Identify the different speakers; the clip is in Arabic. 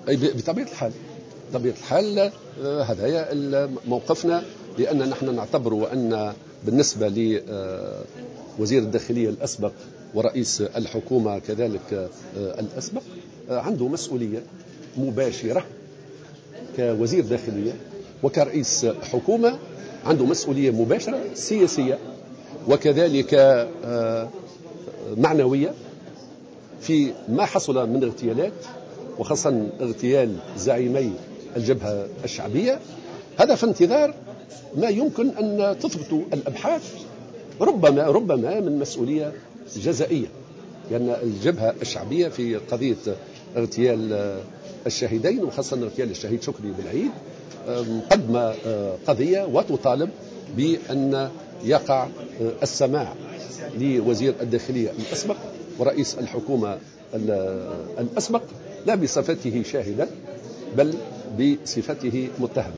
Speaker 1: أي بطبيعة الحال، بطبيعة الحال هذا موقفنا، لأن نحن نعتبر أن بالنسبة لوزير الداخلية الأسبق ورئيس الحكومة كذلك الأسبق عنده مسؤولية مباشرة كوزير داخلية، وكرئيس حكومة عنده مسؤولية مباشرة سياسية وكذلك معنوية في ما حصل من اغتيالات، وخاصة اغتيال زعيمي الجبهة الشعبية. هذا في انتظار ما يمكن أن تثبت الأبحاث، ربما من مسؤولية جزائية، لأن الجبهة الشعبية في قضية اغتيال الشهيدين وخاصة اغتيال الشهيد شكري بالعيد مقدمة قضية وتطالب بأن يقع السماع لوزير الداخلية الأسبق ورئيس الحكومة الأسبق، لا بصفته شاهدا بل بصفته متهم.